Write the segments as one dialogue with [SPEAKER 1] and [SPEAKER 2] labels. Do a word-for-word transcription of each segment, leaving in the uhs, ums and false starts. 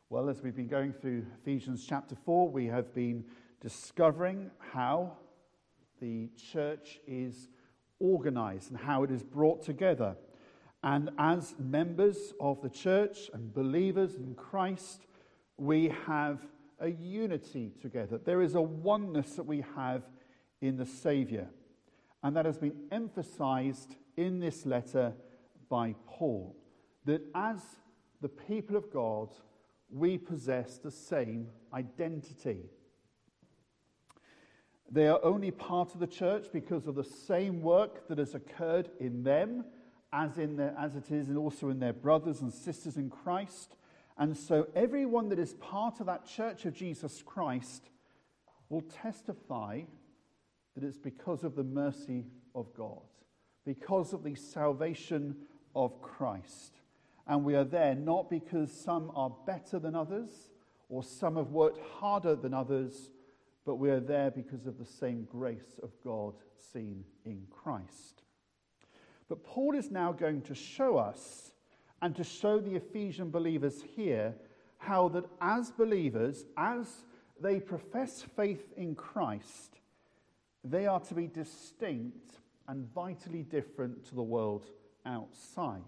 [SPEAKER 1] Well, as we've been going through Ephesians chapter four, we have been discovering how the church is organized and how it is brought together. And as members of the church and believers in Christ, we have a unity together. There is a oneness that we have in the Saviour. And that has been emphasized in this letter by Paul, that as the people of God, we possess the same identity. They are only part of the church because of the same work that has occurred in them as in their, as it is and also in their brothers and sisters in Christ. And so everyone that is part of that church of Jesus Christ will testify that it's because of the mercy of God, because of the salvation of Christ. And we are there not because some are better than others or some have worked harder than others, but we are there because of the same grace of God seen in Christ. But Paul is now going to show us and to show the Ephesian believers here how that as believers, as they profess faith in Christ, they are to be distinct and vitally different to the world outside.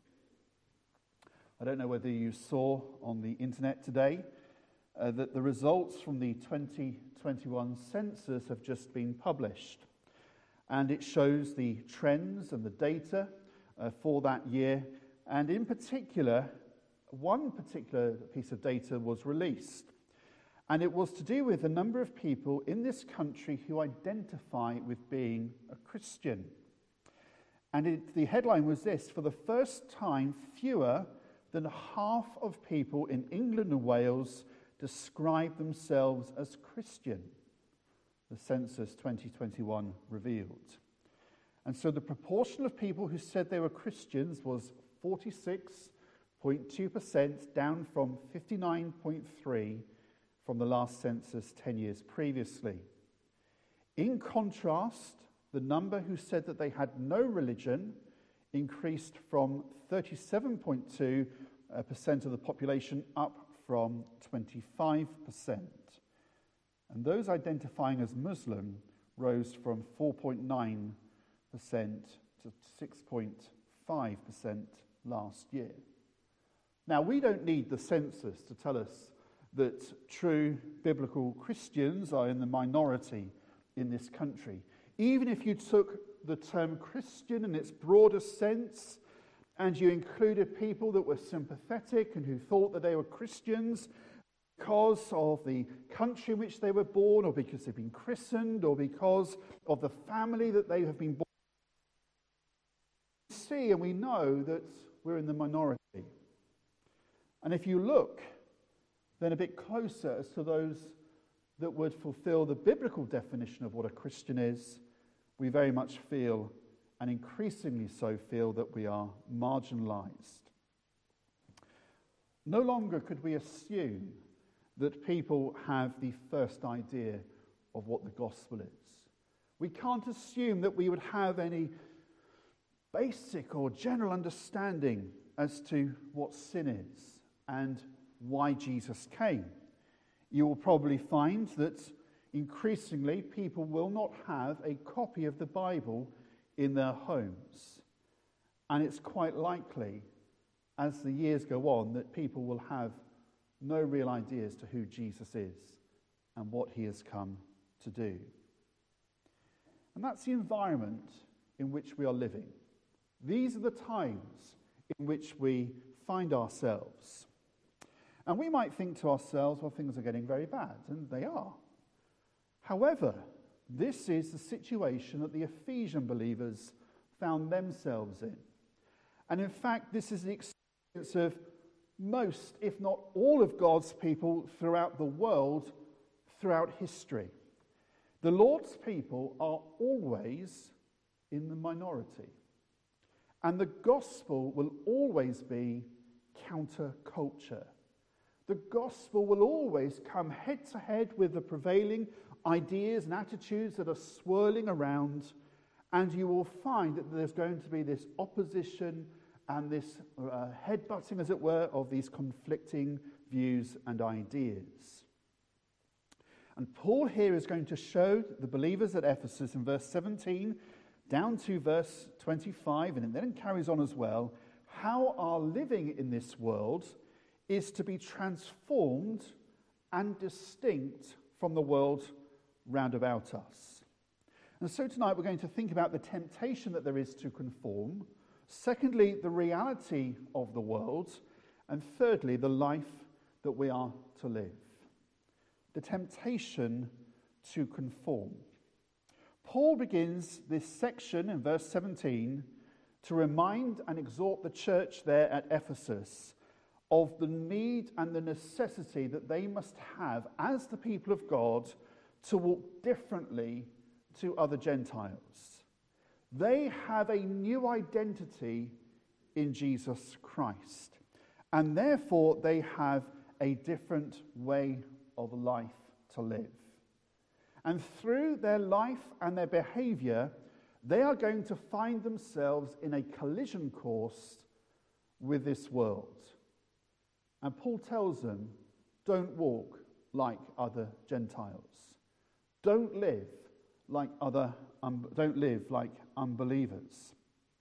[SPEAKER 1] I don't know whether you saw on the internet today uh, that the results from the twenty twenty-one census have just been published. And it shows the trends and the data uh, for that year. And in particular, one particular piece of data was released. And it was to do with the number of people in this country who identify with being a Christian. And it, the headline was this: for the first time, fewer than half of people in England and Wales describe themselves as Christian, the census twenty twenty-one revealed. And so the proportion of people who said they were Christians was forty-six point two percent, down from fifty-nine point three percent from the last census ten years previously. In contrast, the number who said that they had no religion increased from thirty-seven point two percent of the population up from twenty-five percent. And those identifying as Muslim rose from four point nine percent to six point five percent last year. Now, we don't need the census to tell us that true biblical Christians are in the minority in this country. Even if you took the term Christian in its broadest sense and you included people that were sympathetic and who thought that they were Christians because of the country in which they were born, or because they've been christened, or because of the family that they have been born in, we see and we know that we're in the minority. And if you look then a bit closer as to those that would fulfill the biblical definition of what a Christian is, we very much feel, and increasingly so feel, that we are marginalized. No longer could we assume that people have the first idea of what the gospel is. We can't assume that we would have any basic or general understanding as to what sin is and why Jesus came. You will probably find that increasingly people will not have a copy of the Bible in their homes. And it's quite likely, as the years go on, that people will have no real idea as to who Jesus is and what he has come to do. And that's the environment in which we are living. These are the times in which we find ourselves. And we might think to ourselves, well, things are getting very bad, and they are. However, this is the situation that the Ephesian believers found themselves in. And in fact, this is the experience of most, if not all, of God's people throughout the world, throughout history. The Lord's people are always in the minority. And the gospel will always be counterculture. The gospel will always come head to head with the prevailing ideas and attitudes that are swirling around, and you will find that there's going to be this opposition and this uh, headbutting, as it were, of these conflicting views and ideas. And Paul here is going to show the believers at Ephesus in verse seventeen down to verse twenty-five, and then it carries on as well, how our living in this world is to be transformed and distinct from the world round about us. And so tonight we're going to think about the temptation that there is to conform, secondly, the reality of the world, and thirdly, the life that we are to live. The temptation to conform. Paul begins this section in verse seventeen to remind and exhort the church there at Ephesus of the need and the necessity that they must have as the people of God to walk differently to other Gentiles. They have a new identity in Jesus Christ, and therefore they have a different way of life to live. And through their life and their behavior, they are going to find themselves in a collision course with this world. And Paul tells them, don't walk like other Gentiles. Don't live like other um, don't live like unbelievers.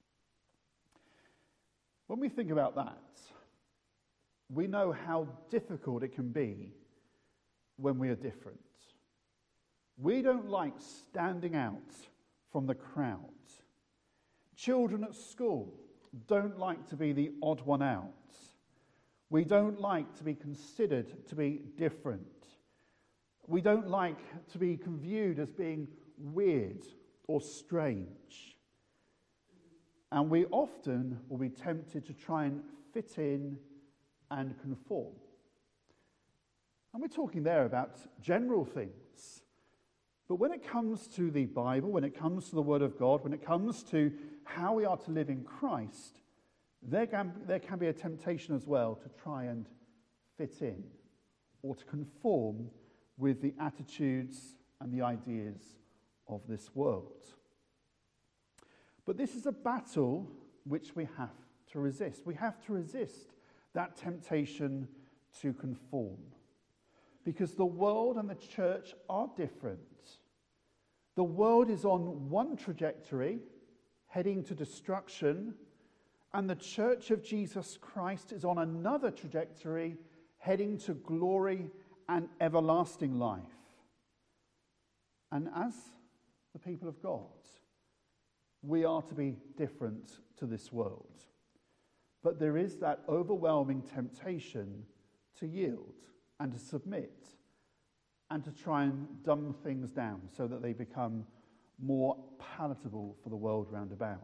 [SPEAKER 1] When we think about that, we know how difficult it can be when we are different. We don't like standing out from the crowd. Children at school don't like to be the odd one out. We don't like to be considered to be different. We don't like to be viewed as being weird or strange. And we often will be tempted to try and fit in and conform. And we're talking there about general things. But when it comes to the Bible, when it comes to the Word of God, when it comes to how we are to live in Christ, there can, there can be a temptation as well to try and fit in or to conform with the attitudes and the ideas of this world. But this is a battle which we have to resist. We have to resist that temptation to conform, because the world and the church are different. The world is on one trajectory, heading to destruction, and the church of Jesus Christ is on another trajectory, heading to glory and everlasting life. And as the people of God, we are to be different to this world. But there is that overwhelming temptation to yield and to submit and to try and dumb things down so that they become more palatable for the world round about.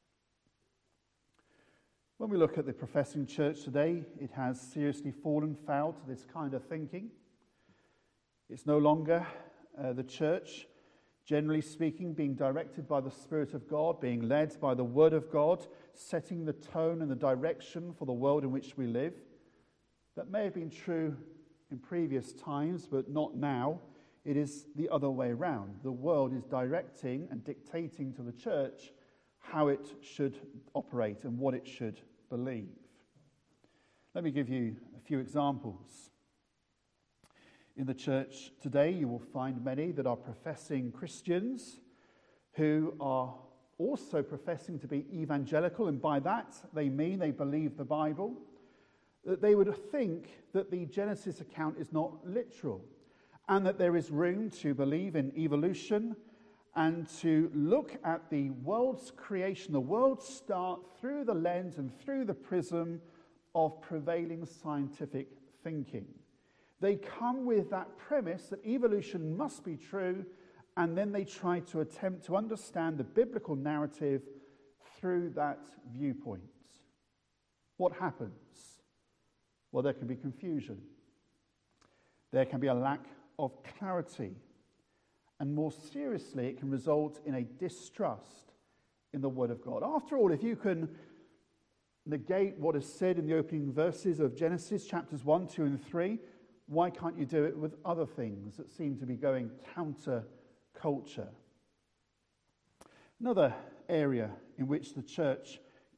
[SPEAKER 1] When we look at the professing church today, it has seriously fallen foul to this kind of thinking. It's no longer uh, the church, generally speaking, being directed by the Spirit of God, being led by the Word of God, setting the tone and the direction for the world in which we live. That may have been true in previous times, but not now. It is the other way around. The world is directing and dictating to the church how it should operate and what it should believe. Let me give you a few examples. In the church today, you will find many that are professing Christians who are also professing to be evangelical, and by that they mean they believe the Bible, that they would think that the Genesis account is not literal, and that there is room to believe in evolution and to look at the world's creation, the world's start, through the lens and through the prism of prevailing scientific thinking. They come with that premise that evolution must be true, and then they try to attempt to understand the biblical narrative through that viewpoint. What happens? Well, there can be confusion. There can be a lack of clarity. And more seriously, it can result in a distrust in the Word of God. After all, if you can negate what is said in the opening verses of Genesis chapters one, two, and three, why can't you do it with other things that seem to be going counter culture? Another area in which the church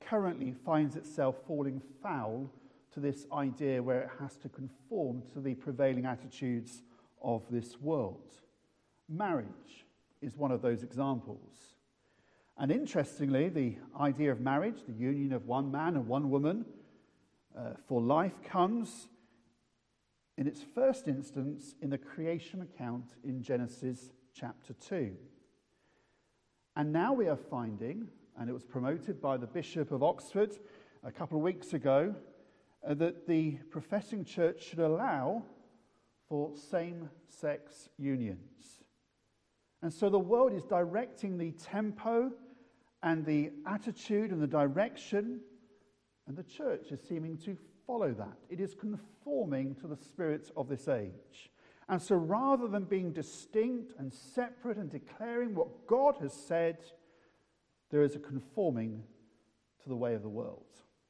[SPEAKER 1] currently finds itself falling foul to this idea where it has to conform to the prevailing attitudes of this world. Marriage is one of those examples. And interestingly, the idea of marriage, the union of one man and one woman uh, for life, comes in its first instance in the creation account in Genesis chapter two. And now we are finding, and it was promoted by the Bishop of Oxford a couple of weeks ago, uh, that the professing church should allow for same-sex unions. And so the world is directing the tempo and the attitude and the direction, and the church is seeming to follow that. It is conforming to the spirit of this age. And so rather than being distinct and separate and declaring what God has said, there is a conforming to the way of the world.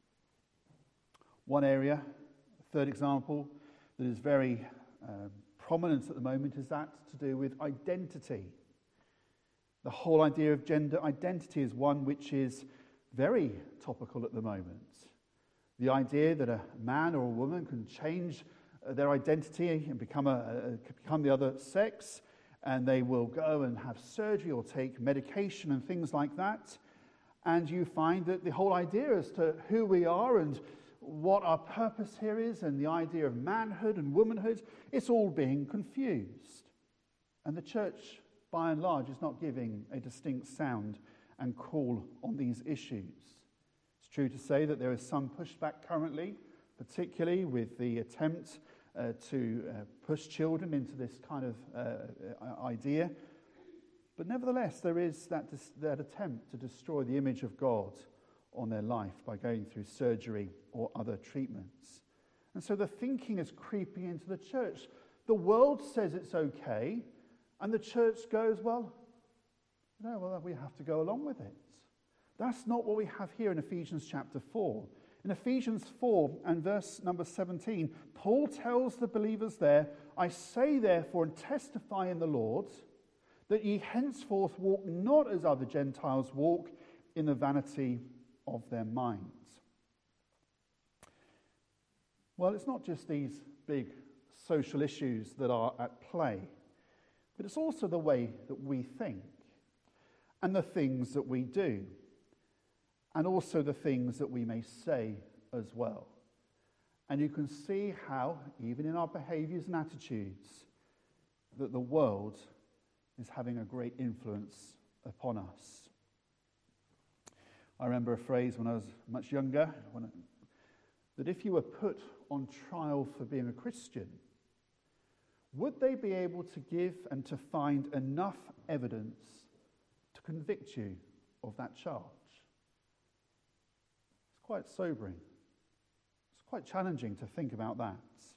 [SPEAKER 1] One area, a third example, that is very uh, prominent at the moment is that to do with identity. The whole idea of gender identity is one which is very topical at the moment. The idea that a man or a woman can change their identity and become, a, a, become the other sex, and they will go and have surgery or take medication and things like that. And you find that the whole idea as to who we are and what our purpose here is, and the idea of manhood and womanhood, it's all being confused. And the church, by and large, is not giving a distinct sound and call on these issues. It's true to say that there is some pushback currently, particularly with the attempt uh, to uh, push children into this kind of uh, idea. But nevertheless, there is that, dis- that attempt to destroy the image of God on their life by going through surgery or other treatments. And so the thinking is creeping into the church. The world says it's okay, and the church goes, well, no, well, we have to go along with it. That's not what we have here in Ephesians chapter four. In Ephesians four and verse number seventeen, Paul tells the believers there, I say therefore and testify in the Lord, that ye henceforth walk not as other Gentiles walk, in the vanity of their minds. Well, it's not just these big social issues that are at play, but it's also the way that we think and the things that we do, and also the things that we may say as well. And you can see how, even in our behaviours and attitudes, that the world is having a great influence upon us. I remember a phrase when I was much younger, when I, that if you were put on trial for being a Christian, would they be able to give and to find enough evidence to convict you of that charge? It's quite sobering. It's quite challenging to think about that.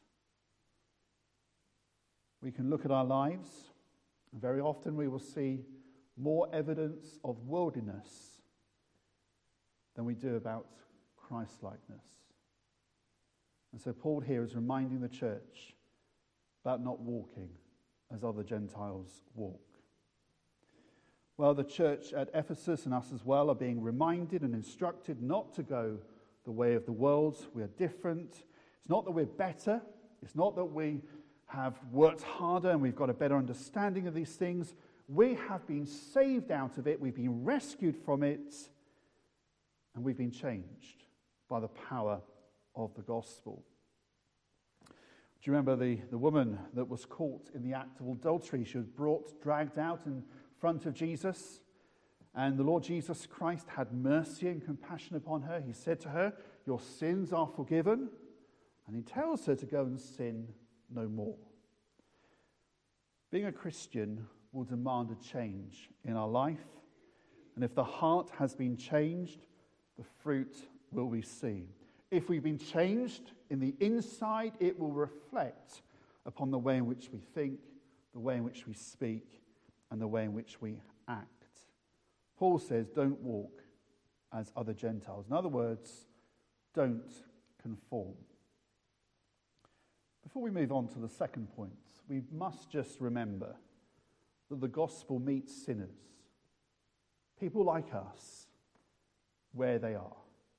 [SPEAKER 1] We can look at our lives, and very often we will see more evidence of worldliness than we do about Christ-likeness. And so Paul here is reminding the church about not walking as other Gentiles walk. Well, the church at Ephesus and us as well are being reminded and instructed not to go the way of the world. We are different. It's not that we're better. It's not that we have worked harder and we've got a better understanding of these things. We have been saved out of it. We've been rescued from it. And we've been changed by the power of the gospel. Do you remember the, the woman that was caught in the act of adultery? She was brought, dragged out in front of Jesus. And the Lord Jesus Christ had mercy and compassion upon her. He said to her, your sins are forgiven. And he tells her to go and sin no more. Being a Christian will demand a change in our life. And if the heart has been changed, the fruit will we see. If we've been changed in the inside, it will reflect upon the way in which we think, the way in which we speak, and the way in which we act. Paul says, don't walk as other Gentiles. In other words, don't conform. Before we move on to the second point, we must just remember that the gospel meets sinners, people like us, where they are.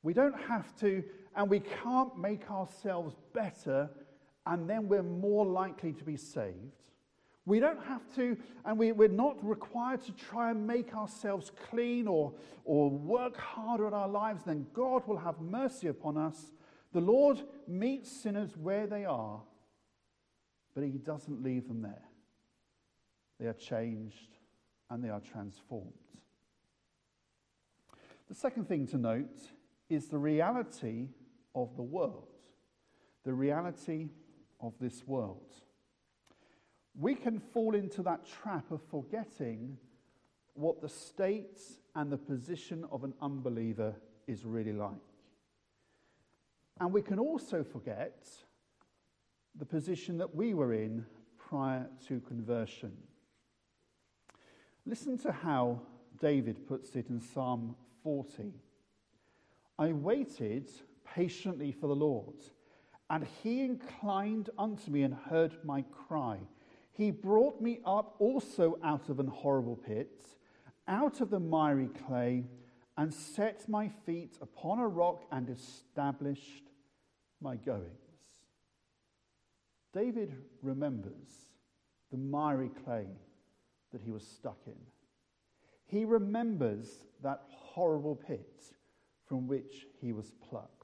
[SPEAKER 1] We don't have to, and we can't make ourselves better, and then we're more likely to be saved. We don't have to, and we, we're not required to try and make ourselves clean or, or work harder at our lives, then God will have mercy upon us. The Lord meets sinners where they are, but he doesn't leave them there. They are changed and they are transformed. The second thing to note is the reality of the world. The reality of this world. We can fall into that trap of forgetting what the state and the position of an unbeliever is really like. And we can also forget the position that we were in prior to conversion. Listen to how David puts it in Psalm forty. I waited patiently for the Lord, and he inclined unto me and heard my cry. He brought me up also out of an horrible pit, out of the miry clay, and set my feet upon a rock and established my goings. David remembers the miry clay that he was stuck in. He remembers that horrible pit from which he was plucked.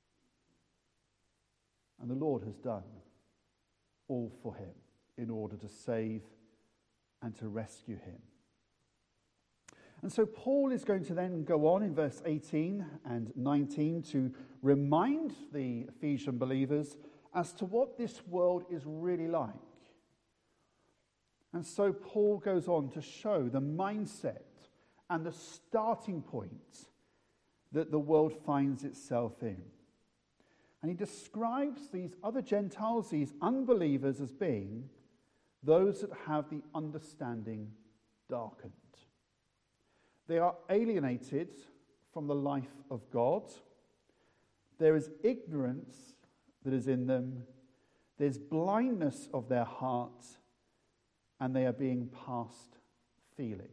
[SPEAKER 1] And the Lord has done all for him in order to save and to rescue him. And so Paul is going to then go on in verse eighteen and nineteen to remind the Ephesian believers as to what this world is really like. And so Paul goes on to show the mindset and the starting point that the world finds itself in. And he describes these other Gentiles, these unbelievers, as being those that have the understanding darkened. They are alienated from the life of God. There is ignorance that is in them. There's blindness of their hearts, and they are being past feeling.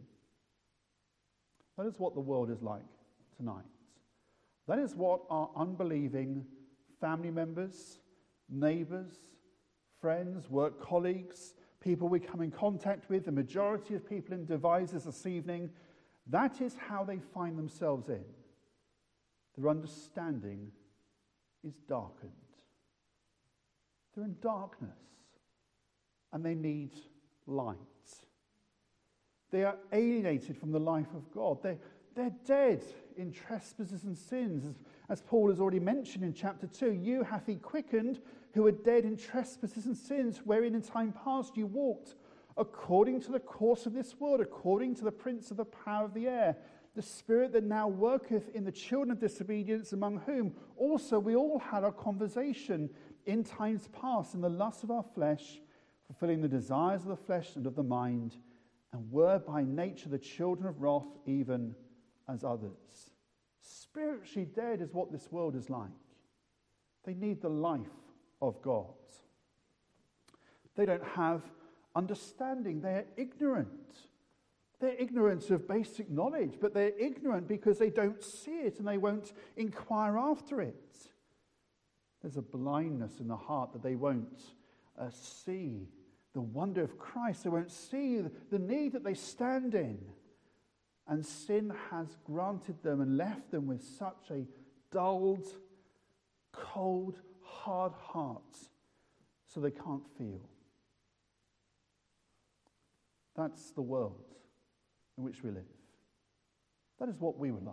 [SPEAKER 1] That is what the world is like tonight. That is what our unbelieving family members, neighbours, friends, work colleagues, people we come in contact with, the majority of people in devices this evening, that is how they find themselves in. Their understanding is darkened. They're in darkness, and they need light. They are alienated from the life of God. They're, they're dead in trespasses and sins. As, as Paul has already mentioned in chapter two, you hath he quickened who are dead in trespasses and sins, wherein in time past you walked, according to the course of this world, according to the prince of the power of the air, the spirit that now worketh in the children of disobedience, among whom also we all had our conversation in times past in the lust of our flesh, fulfilling the desires of the flesh and of the mind, and were by nature the children of wrath, even as others. Spiritually dead is what this world is like. They need the life of God. They don't have understanding. They're ignorant. They're ignorant of basic knowledge, but they're ignorant because they don't see it and they won't inquire after it. There's a blindness in the heart that they won't uh, see the wonder of Christ. They won't see the need that they stand in. And sin has granted them and left them with such a dulled, cold, hard heart, so they can't feel. That's the world in which we live. That is what we were like.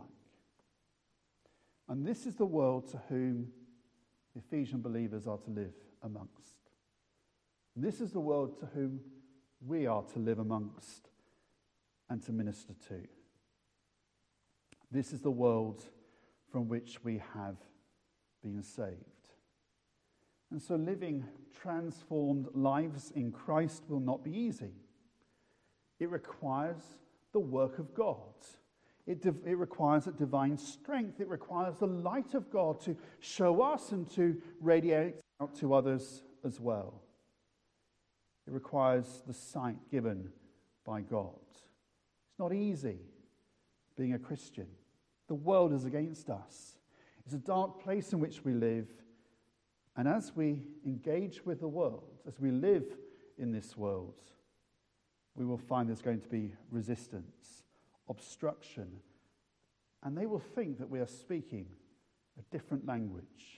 [SPEAKER 1] And this is the world to whom the Ephesian believers are to live amongst. And this is the world to whom we are to live amongst and to minister to. This is the world from which we have been saved. And so living transformed lives in Christ will not be easy. It requires the work of God. It, div- it requires a divine strength. It requires the light of God to show us and to radiate out to others as well. It requires the sight given by God. It's not easy being a Christian. The world is against us. It's a dark place in which we live. And as we engage with the world, as we live in this world, we will find there's going to be resistance, obstruction, and they will think that we are speaking a different language.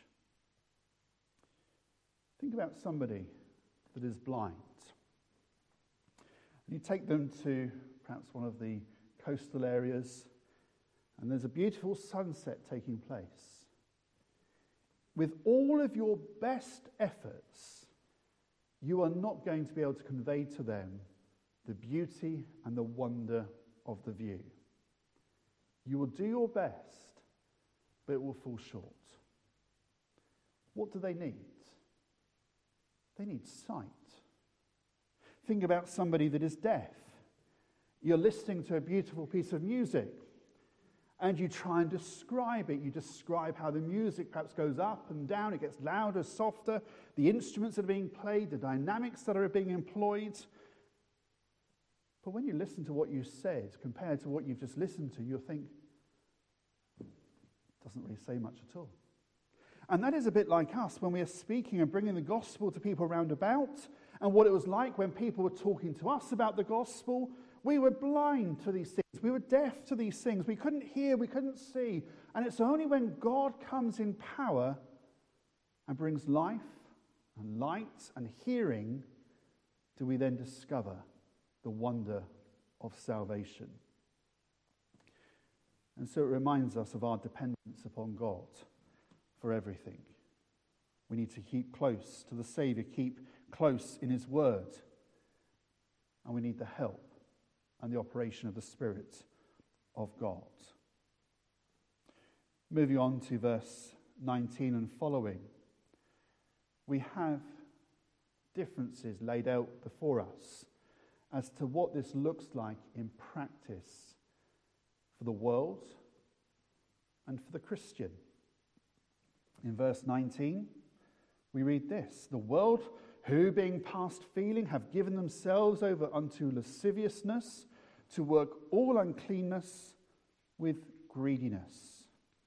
[SPEAKER 1] Think about somebody that is blind. You take them to perhaps one of the coastal areas, and there's a beautiful sunset taking place. With all of your best efforts, you are not going to be able to convey to them the beauty and the wonder of the view. You will do your best, but it will fall short. What do they need? They need sight. Think about somebody that is deaf. You're listening to a beautiful piece of music, and you try and describe it. You describe how the music perhaps goes up and down, it gets louder, softer, the instruments that are being played, the dynamics that are being employed. But when you listen to what you said compared to what you've just listened to, you'll think, it doesn't really say much at all. And that is a bit like us when we are speaking and bringing the gospel to people round about, and what it was like when people were talking to us about the gospel. We were blind to these things. We were deaf to these things. We couldn't hear, we couldn't see. And it's only when God comes in power and brings life and light and hearing do we then discover the wonder of salvation. And so it reminds us of our dependence upon God for everything. We need to keep close to the Saviour, keep close in his word. And we need the help and the operation of the Spirit of God. Moving on to verse nineteen and following, we have differences laid out before us as to what this looks like in practice for the world and for the Christian. In verse nineteen, we read this: the world, who being past feeling have given themselves over unto lasciviousness, to work all uncleanness with greediness.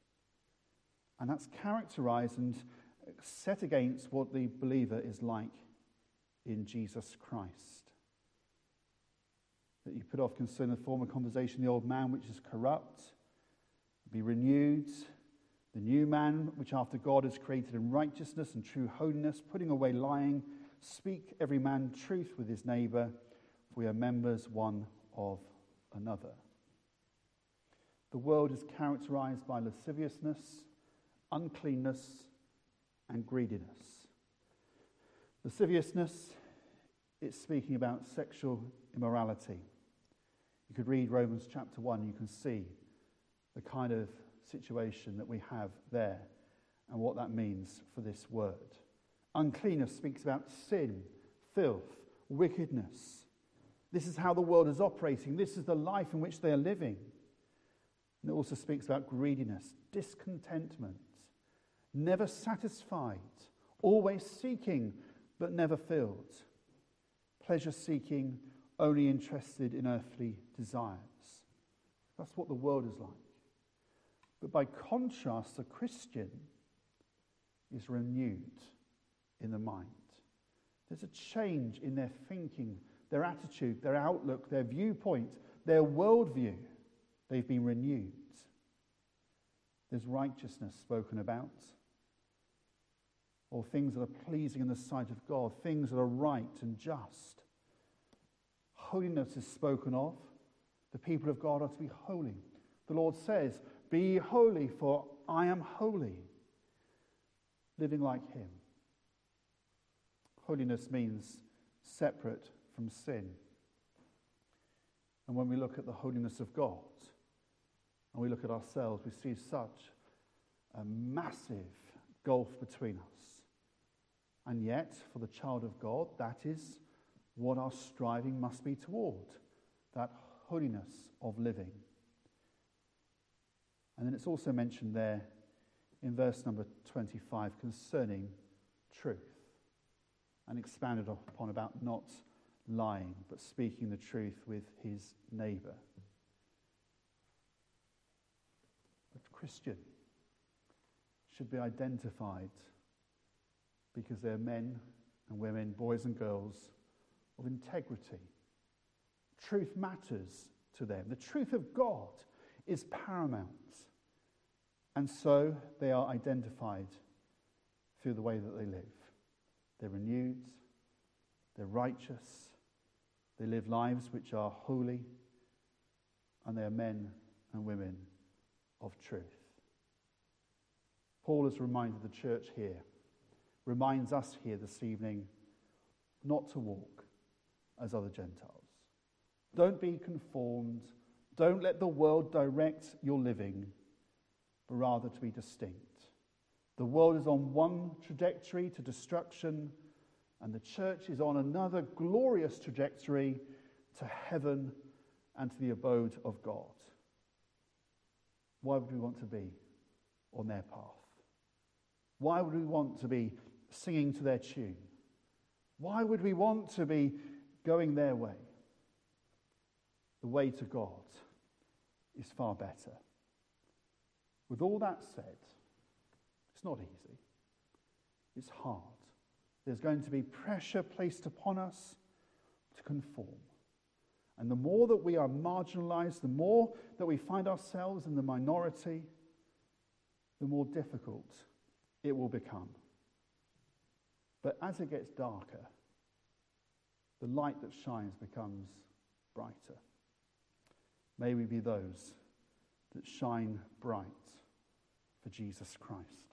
[SPEAKER 1] And that's characterized and set against what the believer is like in Jesus Christ. That you put off concerning the former conversation, the old man which is corrupt, be renewed, the new man which after God is created in righteousness and true holiness, putting away lying, speak every man truth with his neighbour, for we are members one of another. The world is characterized by lasciviousness, uncleanness, and greediness. Lasciviousness, it's speaking about sexual immorality. You could read Romans chapter one, you can see the kind of situation that we have there and what that means for this word. Uncleanness speaks about sin, filth, wickedness. This is how the world is operating. This is the life in which they are living. And it also speaks about greediness, discontentment, never satisfied, always seeking but never filled, pleasure seeking, only interested in earthly desires. That's what the world is like. But by contrast, a Christian is renewed in the mind. There's a change in their thinking, their attitude, their outlook, their viewpoint, their worldview. They've been renewed. There's righteousness spoken about, or things that are pleasing in the sight of God, things that are right and just. Holiness is spoken of. The people of God are to be holy. The Lord says, "Be holy, for I am holy." Living like him. Holiness means separate from sin. And when we look at the holiness of God, and we look at ourselves, we see such a massive gulf between us. And yet, for the child of God, that is what our striving must be toward, that holiness of living. And then it's also mentioned there in verse number twenty-five concerning truth, and expanded upon about not lying, but speaking the truth with his neighbour. But Christian, should be identified because they're men and women, boys and girls of integrity. Truth matters to them. The truth of God is paramount. And so they are identified through the way that they live. They're renewed, they're righteous, they live lives which are holy, and they are men and women of truth. Paul has reminded the church here, reminds us here this evening, not to walk as other Gentiles. Don't be conformed. Don't let the world direct your living, but rather to be distinct. The world is on one trajectory to destruction, and the church is on another glorious trajectory to heaven and to the abode of God. Why would we want to be on their path? Why would we want to be singing to their tune? Why would we want to be going their way? The way to God is far better. With all that said, it's not easy. It's hard. There's going to be pressure placed upon us to conform. And the more that we are marginalized, the more that we find ourselves in the minority, the more difficult it will become. But as it gets darker, the light that shines becomes brighter. May we be those that shine bright for Jesus Christ.